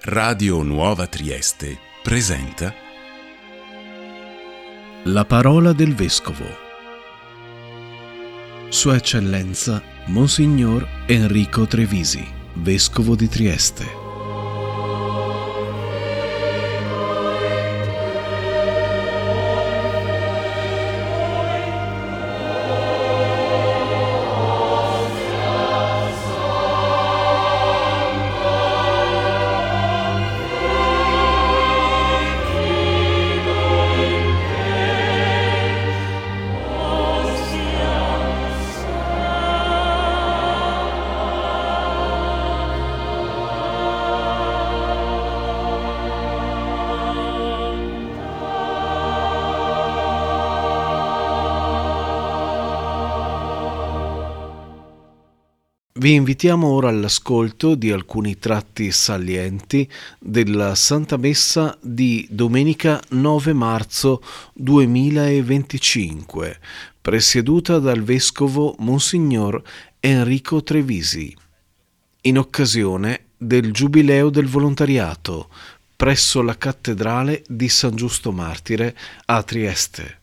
Radio Nuova Trieste presenta La parola del Vescovo. Sua Eccellenza Monsignor Enrico Trevisi, Vescovo di Trieste. Vi invitiamo ora all'ascolto di alcuni tratti salienti della Santa Messa di domenica 9 marzo 2025, presieduta dal Vescovo Monsignor Enrico Trevisi, in occasione del Giubileo del Volontariato presso la Cattedrale di San Giusto Martire a Trieste.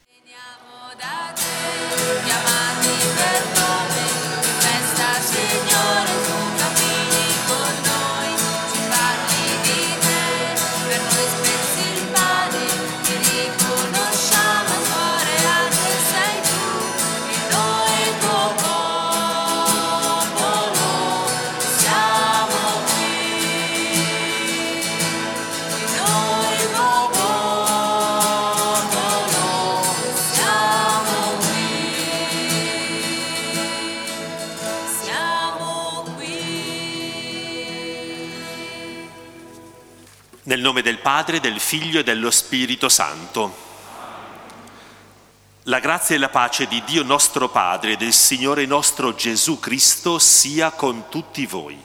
Nel nome del Padre, del Figlio e dello Spirito Santo. La grazia e la pace di Dio nostro Padre e del Signore nostro Gesù Cristo sia con tutti voi.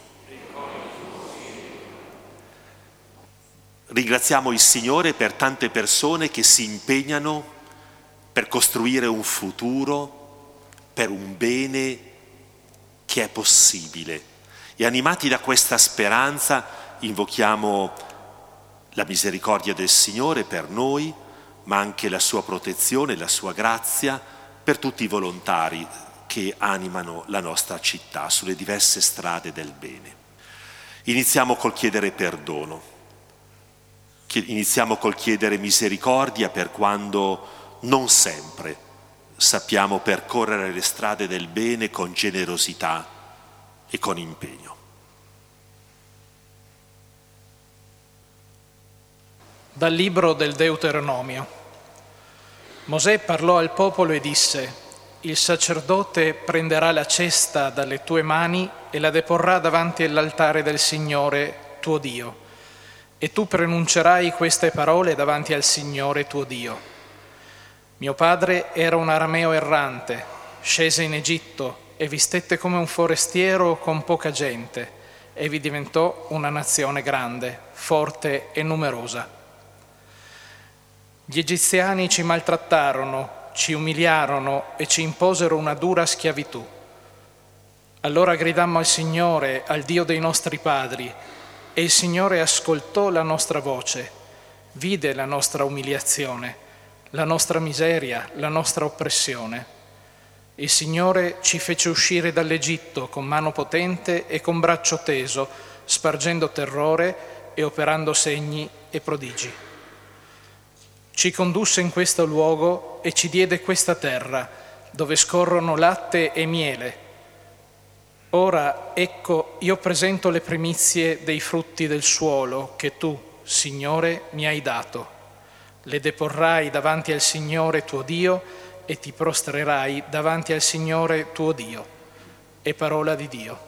Ringraziamo il Signore per tante persone che si impegnano per costruire un futuro, per un bene che è possibile. E animati da questa speranza invochiamo la misericordia del Signore per noi, ma anche la sua protezione, la sua grazia per tutti i volontari che animano la nostra città sulle diverse strade del bene. Iniziamo col chiedere perdono, iniziamo col chiedere misericordia per quando non sempre sappiamo percorrere le strade del bene con generosità e con impegno. Dal libro del Deuteronomio. Mosè parlò al popolo e disse: il sacerdote prenderà la cesta dalle tue mani e la deporrà davanti all'altare del Signore tuo Dio, e tu pronuncerai queste parole davanti al Signore tuo Dio. Mio padre era un arameo errante, scese in Egitto e vi stette come un forestiero con poca gente, e vi diventò una nazione grande, forte e numerosa. Gli egiziani ci maltrattarono, ci umiliarono e ci imposero una dura schiavitù. Allora gridammo al Signore, al Dio dei nostri padri, e il Signore ascoltò la nostra voce, vide la nostra umiliazione, la nostra miseria, la nostra oppressione. Il Signore ci fece uscire dall'Egitto con mano potente e con braccio teso, spargendo terrore e operando segni e prodigi. Ci condusse in questo luogo e ci diede questa terra, dove scorrono latte e miele. Ora, ecco, io presento le primizie dei frutti del suolo che tu, Signore, mi hai dato. Le deporrai davanti al Signore tuo Dio e ti prostrerai davanti al Signore tuo Dio. È parola di Dio.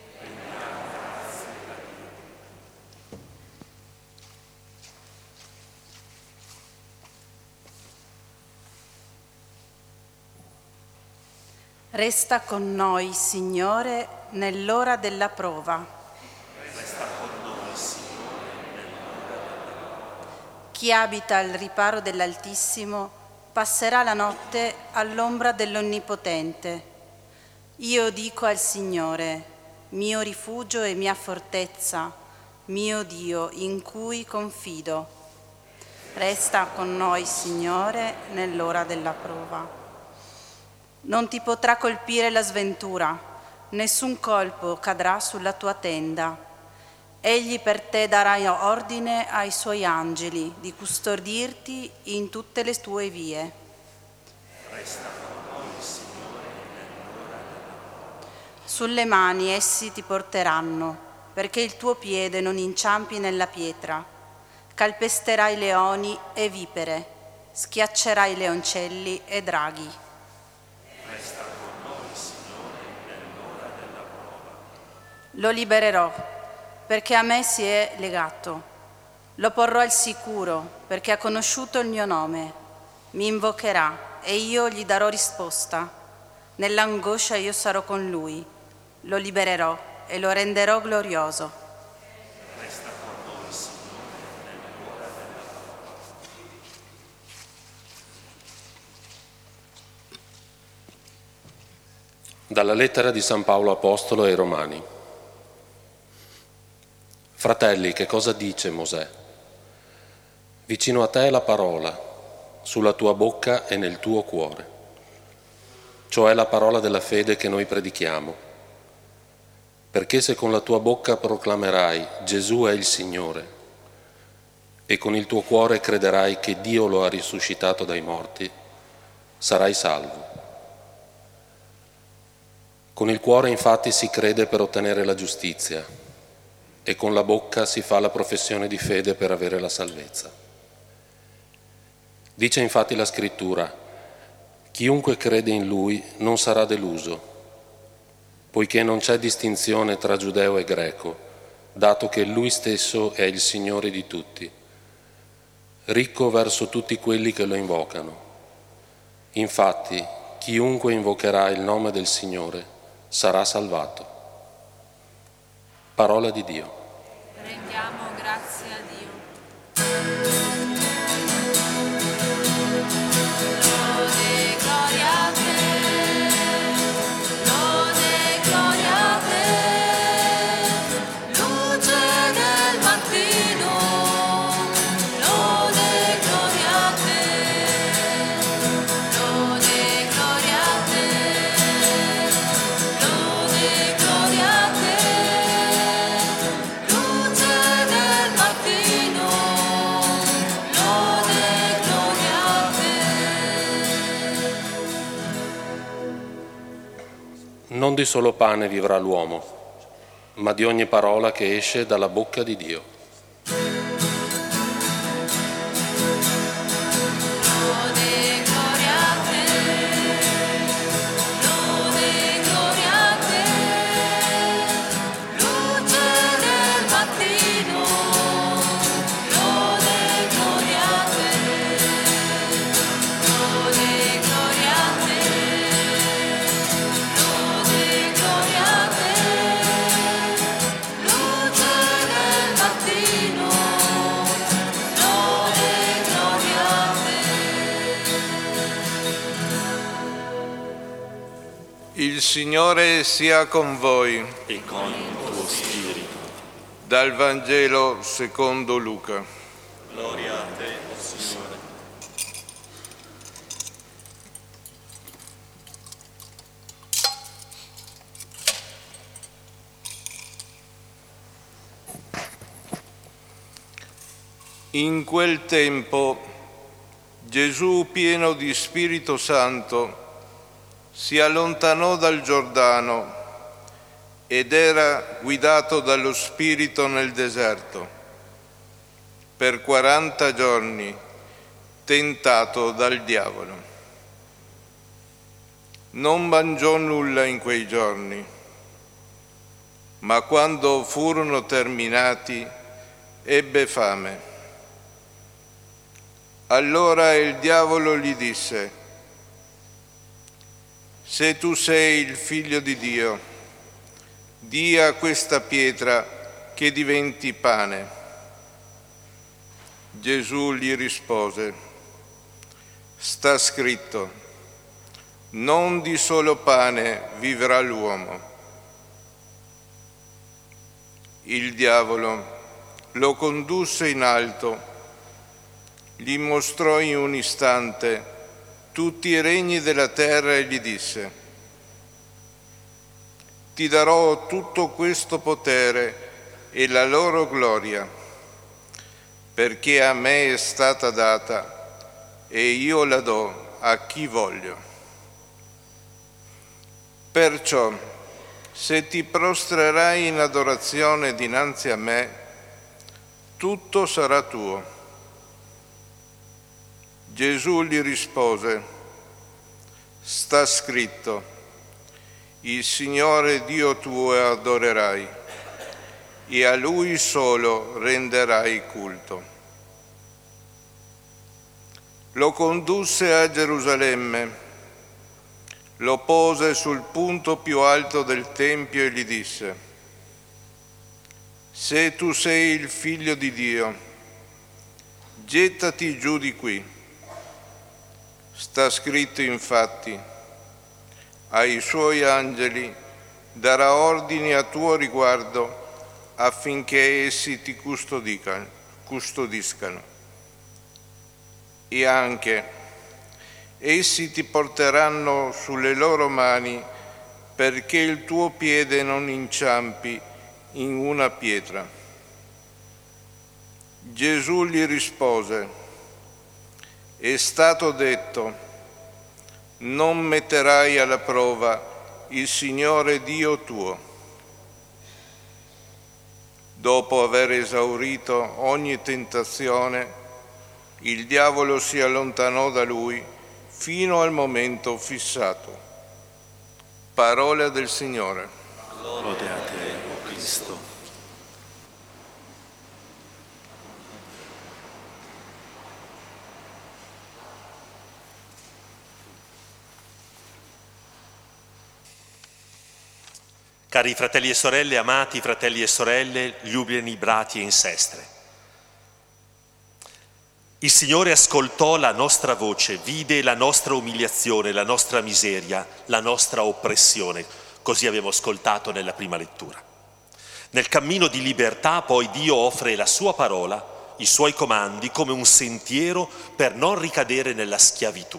Resta con noi, Signore, nell'ora della prova. Resta con noi, Signore, nell'ora della prova. Chi abita al riparo dell'Altissimo passerà la notte all'ombra dell'Onnipotente. Io dico al Signore, mio rifugio e mia fortezza, mio Dio, in cui confido. Resta con noi, Signore, nell'ora della prova. Non ti potrà colpire la sventura, nessun colpo cadrà sulla tua tenda. Egli per te darà ordine ai suoi angeli di custodirti in tutte le tue vie. Resta con noi, Signore, nell'ora della prova. Sulle mani essi ti porteranno, perché il tuo piede non inciampi nella pietra. Calpesterai leoni e vipere, schiaccerai leoncelli e draghi. Resta con noi, Signore, nell'ora della prova. Lo libererò, perché a me si è legato. Lo porrò al sicuro, perché ha conosciuto il mio nome. Mi invocherà e io gli darò risposta. Nell'angoscia io sarò con lui. Lo libererò e lo renderò glorioso. Resta con noi, Signore, nell'ora della prova. Dalla lettera di San Paolo Apostolo ai Romani. Fratelli, che cosa dice Mosè? Vicino a te è la parola, sulla tua bocca e nel tuo cuore. Cioè la parola della fede che noi predichiamo. Perché se con la tua bocca proclamerai Gesù è il Signore e con il tuo cuore crederai che Dio lo ha risuscitato dai morti, sarai salvo. Con il cuore infatti si crede per ottenere la giustizia e con la bocca si fa la professione di fede per avere la salvezza. Dice infatti la Scrittura: chiunque crede in Lui non sarà deluso, poiché non c'è distinzione tra giudeo e greco, dato che Lui stesso è il Signore di tutti, ricco verso tutti quelli che lo invocano. Infatti, chiunque invocherà il nome del Signore sarà salvato. Parola di Dio. Rendiamo grazie a Dio. Lode, gloria a te. Lode, gloria a te. Luce del mattino. Lode, gloria a te. Lode, gloria a te. Lode, gloria a te. Non di solo pane vivrà l'uomo, ma di ogni parola che esce dalla bocca di Dio. Il Signore sia con voi. E con il tuo spirito. Dal Vangelo secondo Luca. Gloria a te, Signore. In quel tempo Gesù, pieno di Spirito Santo, si allontanò dal Giordano ed era guidato dallo Spirito nel deserto per 40 giorni, tentato dal diavolo. Non mangiò nulla in quei giorni, ma quando furono terminati ebbe fame. Allora il diavolo gli disse: se tu sei il Figlio di Dio, di a questa pietra che diventi pane. Gesù gli rispose: sta scritto, non di solo pane vivrà l'uomo. Il diavolo lo condusse in alto, gli mostrò in un istante tutti i regni della terra e gli disse: ti darò tutto questo potere e la loro gloria, perché a me è stata data e io la do a chi voglio. Perciò, se ti prostrerai in adorazione dinanzi a me, tutto sarà tuo. Gesù gli rispose: sta scritto, il Signore Dio tuo adorerai e a Lui solo renderai culto. Lo condusse a Gerusalemme, lo pose sul punto più alto del Tempio e gli disse: se tu sei il Figlio di Dio, gettati giù di qui. Sta scritto infatti, ai suoi angeli darà ordini a tuo riguardo affinché essi ti custodiscano. E anche essi ti porteranno sulle loro mani perché il tuo piede non inciampi in una pietra. Gesù gli rispose: è stato detto, non metterai alla prova il Signore Dio tuo. Dopo aver esaurito ogni tentazione, il diavolo si allontanò da lui fino al momento fissato. Parola del Signore. Lode a te, o Cristo. Cari fratelli e sorelle, amati fratelli e sorelle, ljubljeni bratje in sestre. Il Signore ascoltò la nostra voce, vide la nostra umiliazione, la nostra miseria, la nostra oppressione. Così abbiamo ascoltato nella prima lettura. Nel cammino di libertà poi Dio offre la sua parola, i suoi comandi come un sentiero per non ricadere nella schiavitù.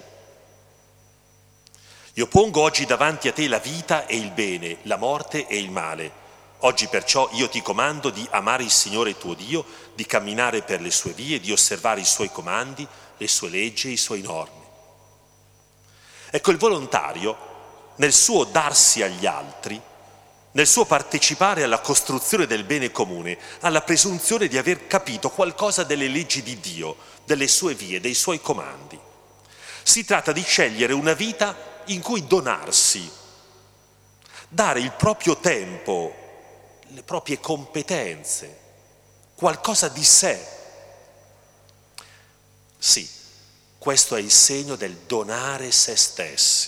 Io pongo oggi davanti a te la vita e il bene, la morte e il male. Oggi perciò io ti comando di amare il Signore tuo Dio, di camminare per le sue vie, di osservare i suoi comandi, le sue leggi e i suoi norme. Ecco, il volontario, nel suo darsi agli altri, nel suo partecipare alla costruzione del bene comune, ha la presunzione di aver capito qualcosa delle leggi di Dio, delle sue vie, dei suoi comandi. Si tratta di scegliere una vita in cui donarsi, dare il proprio tempo, le proprie competenze, qualcosa di sé. Sì, questo è il segno del donare se stessi.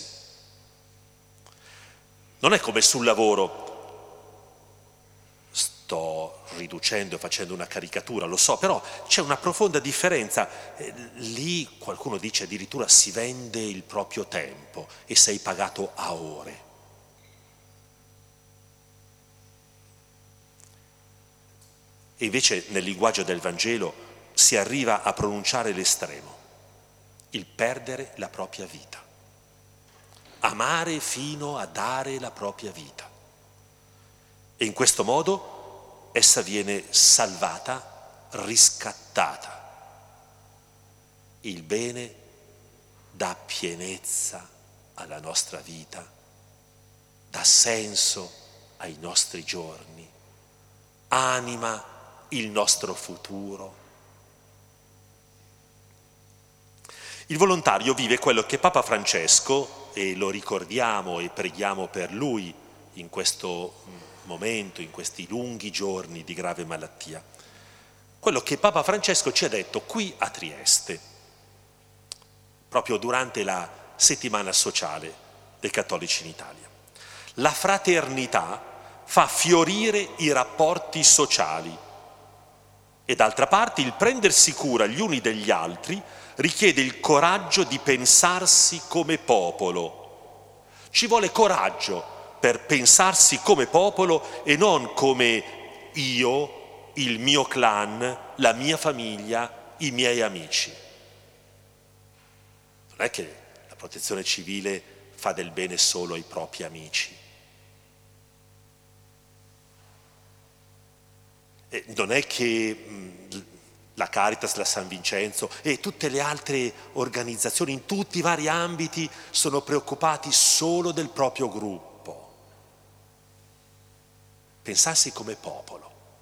Non è come sul lavoro. Sto riducendo, facendo una caricatura, lo so, però c'è una profonda differenza. Lì qualcuno dice addirittura si vende il proprio tempo e sei pagato a ore. E invece nel linguaggio del Vangelo si arriva a pronunciare l'estremo, il perdere la propria vita, amare fino a dare la propria vita. E in questo modo essa viene salvata, riscattata. Il bene dà pienezza alla nostra vita, dà senso ai nostri giorni, anima il nostro futuro. Il volontario vive quello che Papa Francesco, e lo ricordiamo e preghiamo per lui in questo momento, in questi lunghi giorni di grave malattia, quello che Papa Francesco ci ha detto qui a Trieste, proprio durante la settimana sociale dei cattolici in Italia. La fraternità fa fiorire i rapporti sociali e d'altra parte il prendersi cura gli uni degli altri richiede il coraggio di pensarsi come popolo. Ci vuole coraggio per pensarsi come popolo e non come io il mio clan, la mia famiglia, i miei amici. Non è che la protezione civile fa del bene solo ai propri amici. Non è che la Caritas, la San Vincenzo e tutte le altre organizzazioni in tutti i vari ambiti sono preoccupati solo del proprio gruppo. Pensassi come popolo.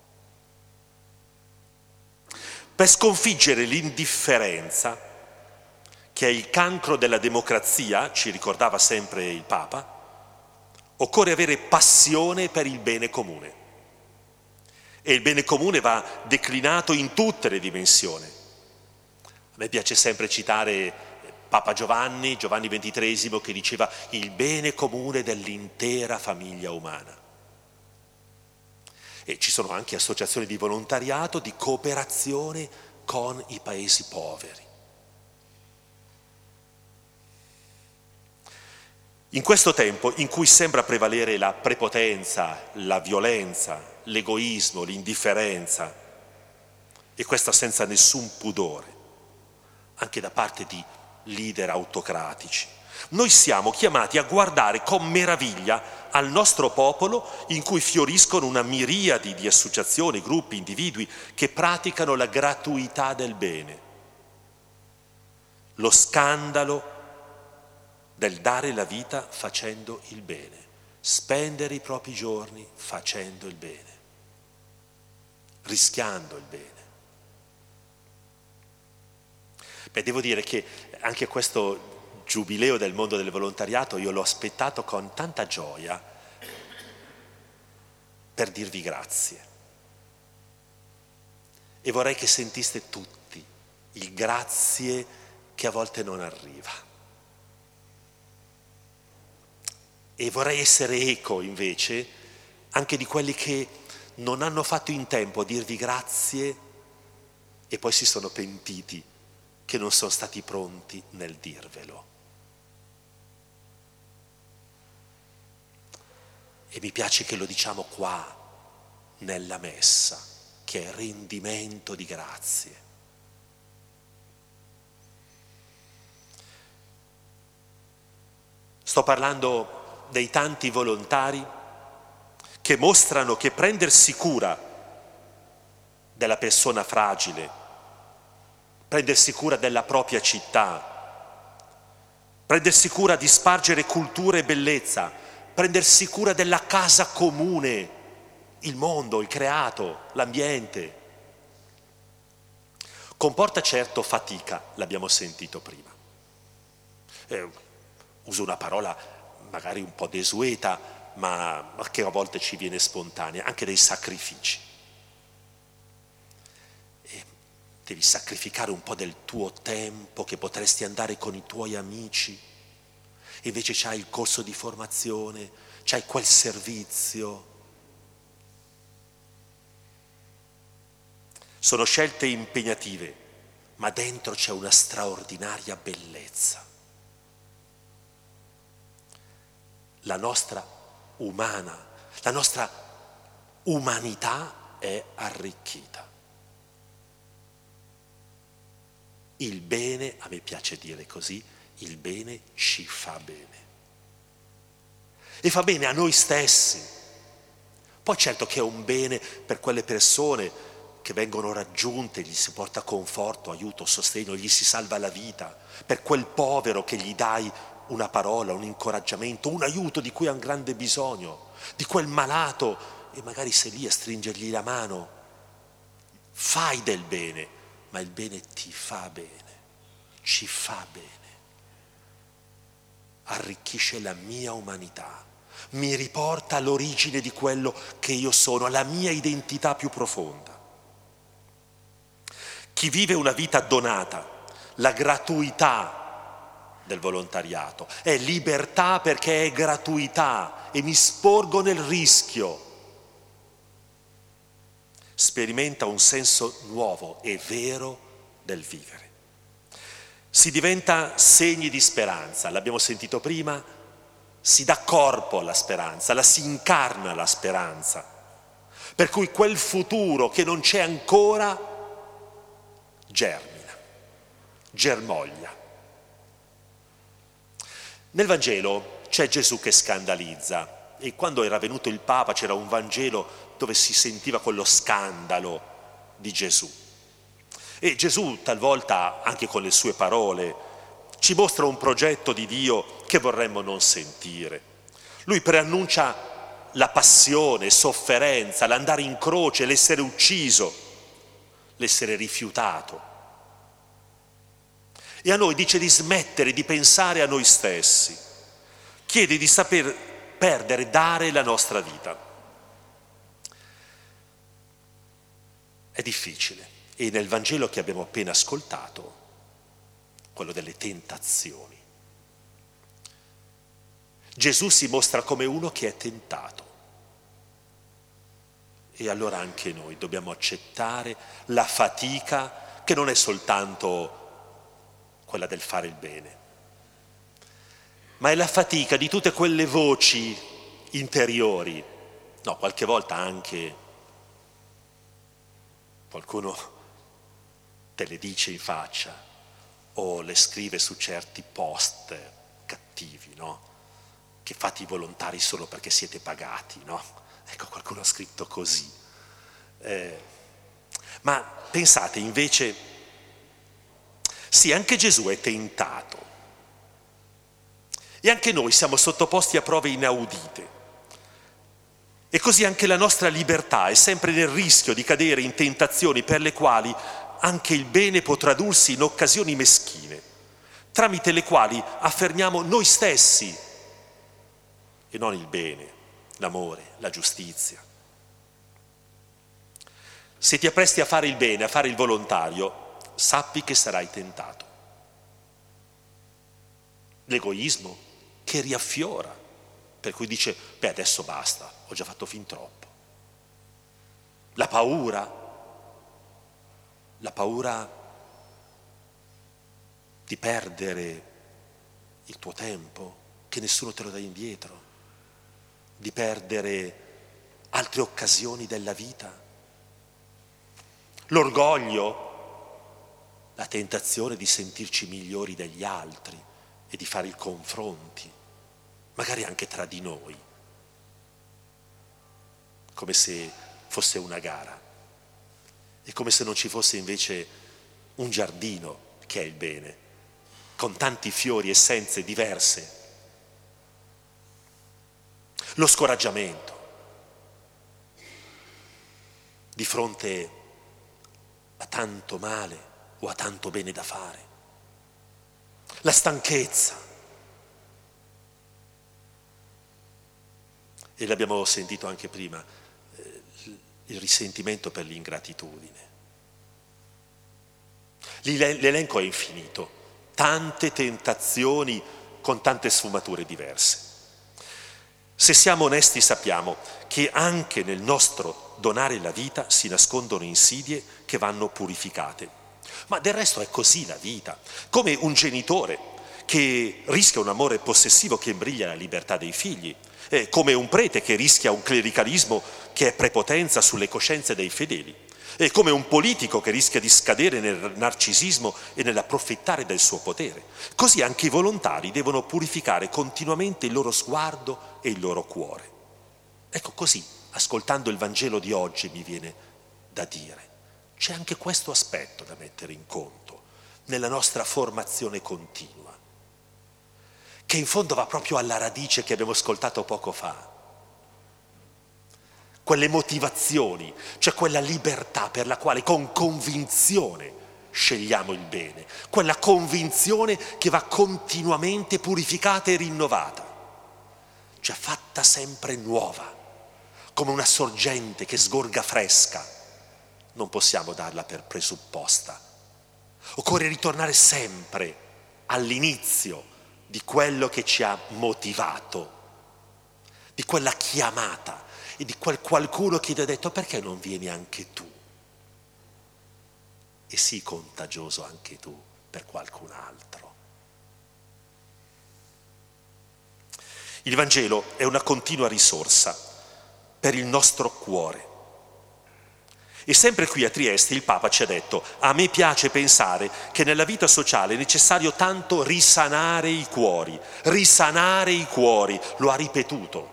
Per sconfiggere l'indifferenza, che è il cancro della democrazia, ci ricordava sempre il Papa, occorre avere passione per il bene comune. E il bene comune va declinato in tutte le dimensioni. A me piace sempre citare Papa Giovanni XXIII, che diceva il bene comune dell'intera famiglia umana. E ci sono anche associazioni di volontariato, di cooperazione con i paesi poveri. In questo tempo in cui sembra prevalere la prepotenza, la violenza, l'egoismo, l'indifferenza, e questa senza nessun pudore, anche da parte di leader autocratici, noi siamo chiamati a guardare con meraviglia al nostro popolo in cui fioriscono una miriade di associazioni, gruppi, individui che praticano la gratuità del bene. Lo scandalo del dare la vita facendo il bene, spendere i propri giorni facendo il bene, rischiando il bene. Beh, devo dire che anche questo giubileo del mondo del volontariato io l'ho aspettato con tanta gioia per dirvi grazie. E vorrei che sentiste tutti il grazie che a volte non arriva. E vorrei essere eco invece anche di quelli che non hanno fatto in tempo a dirvi grazie e poi si sono pentiti che non sono stati pronti nel dirvelo. E mi piace che lo diciamo qua, nella messa, che è rendimento di grazie. Sto parlando dei tanti volontari che mostrano che prendersi cura della persona fragile, prendersi cura della propria città, prendersi cura di spargere cultura e bellezza, prendersi cura della casa comune, il mondo, il creato, l'ambiente, comporta certo fatica, l'abbiamo sentito prima. Uso una parola magari un po' desueta, ma che a volte ci viene spontanea, anche dei sacrifici. E devi sacrificare un po' del tuo tempo che potresti andare con i tuoi amici, e invece c'hai il corso di formazione, c'hai quel servizio. Sono scelte impegnative, ma dentro c'è una straordinaria bellezza. La nostra umanità è arricchita. Il bene, a me piace dire così, il bene ci fa bene. E fa bene a noi stessi. Poi certo che è un bene per quelle persone che vengono raggiunte, gli si porta conforto, aiuto, sostegno, gli si salva la vita. Per quel povero che gli dai una parola, un incoraggiamento, un aiuto di cui ha un grande bisogno, di quel malato, e magari sei lì a stringergli la mano. Fai del bene, ma il bene ti fa bene, ci fa bene. Arricchisce la mia umanità, mi riporta all'origine di quello che io sono, alla mia identità più profonda. Chi vive una vita donata, la gratuità del volontariato, è libertà perché è gratuità e mi sporgo nel rischio. Sperimenta un senso nuovo e vero del vivere. Si diventa segni di speranza, l'abbiamo sentito prima, si dà corpo alla speranza, la si incarna la speranza. per cui quel futuro che non c'è ancora germina, germoglia. Nel Vangelo c'è Gesù che scandalizza, e quando era venuto il Papa c'era un Vangelo dove si sentiva quello scandalo di Gesù. E Gesù talvolta, anche con le sue parole, ci mostra un progetto di Dio che vorremmo non sentire. Lui preannuncia la passione, sofferenza, l'andare in croce, l'essere ucciso, l'essere rifiutato. E a noi dice di smettere di pensare a noi stessi, chiede di saper perdere, dare la nostra vita. È difficile, e nel Vangelo che abbiamo appena ascoltato, quello delle tentazioni, Gesù si mostra come uno che è tentato. E allora anche noi dobbiamo accettare la fatica che non è soltanto quella del fare il bene, ma è la fatica di tutte quelle voci interiori, no, qualche volta anche qualcuno te le dice in faccia o le scrive su certi post cattivi, no? Che fate i volontari solo perché siete pagati, no? Ecco, qualcuno ha scritto così. Ma pensate invece, sì, anche Gesù è tentato e anche noi siamo sottoposti a prove inaudite. E così anche la nostra libertà è sempre nel rischio di cadere in tentazioni per le quali anche il bene può tradursi in occasioni meschine, tramite le quali affermiamo noi stessi e non il bene, l'amore, la giustizia. Se ti appresti a fare il bene, a fare il volontario, sappi che sarai tentato. L'egoismo che riaffiora, per cui dice, beh, adesso basta, ho già fatto fin troppo. La paura di perdere il tuo tempo, che nessuno te lo dà indietro, di perdere altre occasioni della vita. L'orgoglio, la tentazione di sentirci migliori degli altri e di fare i confronti, magari anche tra di noi, come se fosse una gara e come se non ci fosse invece un giardino che è il bene, con tanti fiori, essenze diverse. Lo scoraggiamento di fronte a tanto male o a tanto bene da fare, la stanchezza, e l'abbiamo sentito anche prima, il risentimento per l'ingratitudine. L'elenco è infinito, tante tentazioni con tante sfumature diverse. Se siamo onesti sappiamo che anche nel nostro donare la vita si nascondono insidie che vanno purificate. Ma del resto è così la vita, come un genitore che rischia un amore possessivo che imbriglia la libertà dei figli, come un prete che rischia un clericalismo che è prepotenza sulle coscienze dei fedeli, come un politico che rischia di scadere nel narcisismo e nell'approfittare del suo potere. Così anche i volontari devono purificare continuamente il loro sguardo e il loro cuore. Ecco, così, ascoltando il Vangelo di oggi, mi viene da dire, c'è anche questo aspetto da mettere in conto nella nostra formazione continua, che in fondo va proprio alla radice che abbiamo ascoltato poco fa. Quelle motivazioni, cioè quella libertà per la quale con convinzione scegliamo il bene, quella convinzione che va continuamente purificata e rinnovata, cioè fatta sempre nuova, come una sorgente che sgorga fresca. Non possiamo darla per presupposta. Occorre ritornare sempre all'inizio di quello che ci ha motivato, di quella chiamata e di quel qualcuno che ti ha detto perché non vieni anche tu? E sii contagioso anche tu per qualcun altro. Il Vangelo è una continua risorsa per il nostro cuore, E sempre qui a Trieste il Papa ci ha detto: a me piace pensare che nella vita sociale è necessario tanto risanare i cuori, lo ha ripetuto.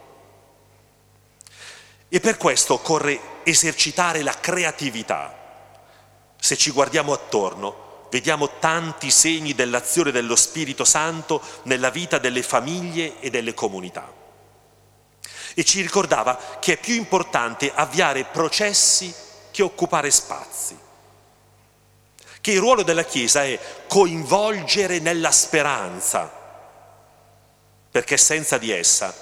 E per questo occorre esercitare la creatività. Se ci guardiamo attorno, vediamo tanti segni dell'azione dello Spirito Santo nella vita delle famiglie e delle comunità. E ci ricordava che è più importante avviare processi che occupare spazi, che il ruolo della Chiesa è coinvolgere nella speranza, perché senza di essa,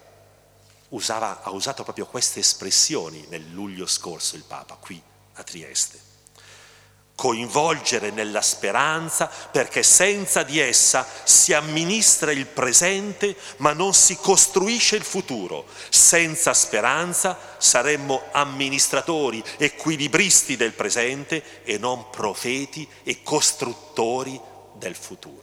ha usato proprio queste espressioni nel luglio scorso il Papa qui a Trieste, coinvolgere nella speranza perché senza di essa si amministra il presente ma non si costruisce il futuro. Senza speranza saremmo amministratori, equilibristi del presente e non profeti e costruttori del futuro.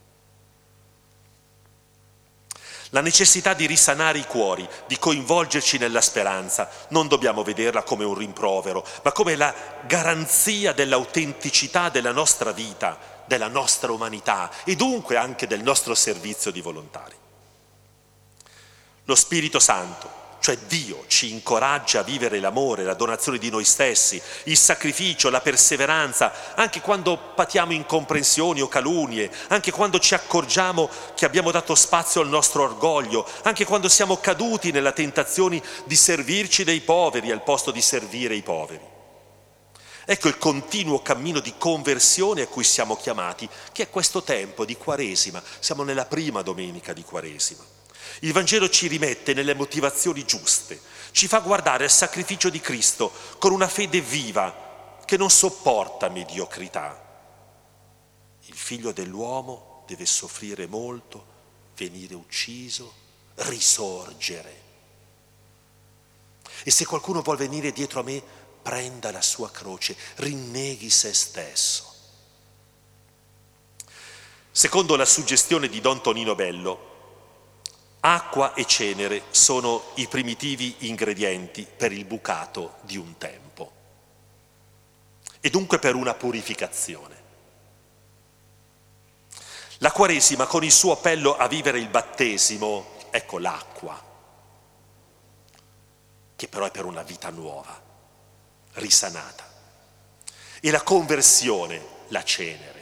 La necessità di risanare i cuori, di coinvolgerci nella speranza, non dobbiamo vederla come un rimprovero, ma come la garanzia dell'autenticità della nostra vita, della nostra umanità e dunque anche del nostro servizio di volontari. Lo Spirito Santo, cioè Dio, ci incoraggia a vivere l'amore, la donazione di noi stessi, il sacrificio, la perseveranza, anche quando patiamo incomprensioni o calunnie, anche quando ci accorgiamo che abbiamo dato spazio al nostro orgoglio, anche quando siamo caduti nella tentazione di servirci dei poveri al posto di servire i poveri. Ecco il continuo cammino di conversione a cui siamo chiamati, che è questo tempo di Quaresima. Siamo nella prima domenica di Quaresima. Il Vangelo ci rimette nelle motivazioni giuste, ci fa guardare al sacrificio di Cristo con una fede viva che non sopporta mediocrità. Il Figlio dell'uomo deve soffrire molto, venire ucciso, risorgere. E se qualcuno vuol venire dietro a me, prenda la sua croce, rinneghi se stesso. Secondo la suggestione di Don Tonino Bello, acqua e cenere sono i primitivi ingredienti per il bucato di un tempo e dunque per una purificazione. La Quaresima con il suo appello a vivere il battesimo, ecco l'acqua, che però è per una vita nuova, risanata, e la conversione, la cenere.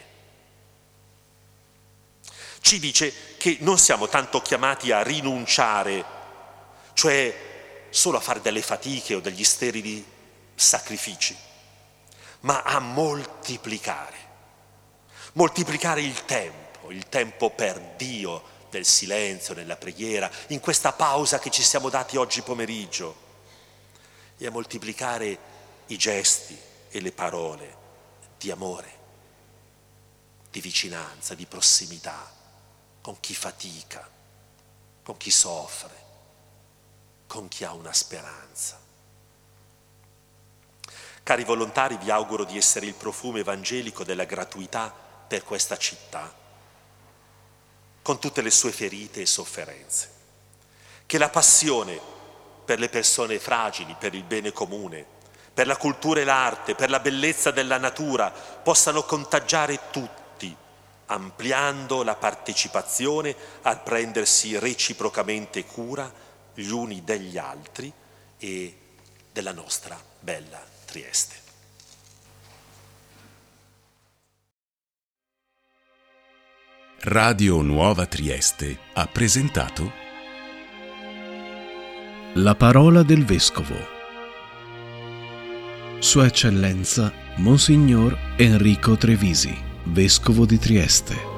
Ci dice che non siamo tanto chiamati a rinunciare, cioè solo a fare delle fatiche o degli sterili sacrifici, ma a moltiplicare il tempo per Dio, nel silenzio, nella preghiera, in questa pausa che ci siamo dati oggi pomeriggio, e a moltiplicare i gesti e le parole di amore, di vicinanza, di prossimità, con chi fatica, con chi soffre, con chi ha una speranza. Cari volontari, vi auguro di essere il profumo evangelico della gratuità per questa città, con tutte le sue ferite e sofferenze. Che la passione per le persone fragili, per il bene comune, per la cultura e l'arte, per la bellezza della natura, possano contagiare tutti, ampliando la partecipazione a prendersi reciprocamente cura gli uni degli altri e della nostra bella Trieste. Radio Nuova Trieste ha presentato La parola del Vescovo. Sua Eccellenza Monsignor Enrico Trevisi, Vescovo di Trieste.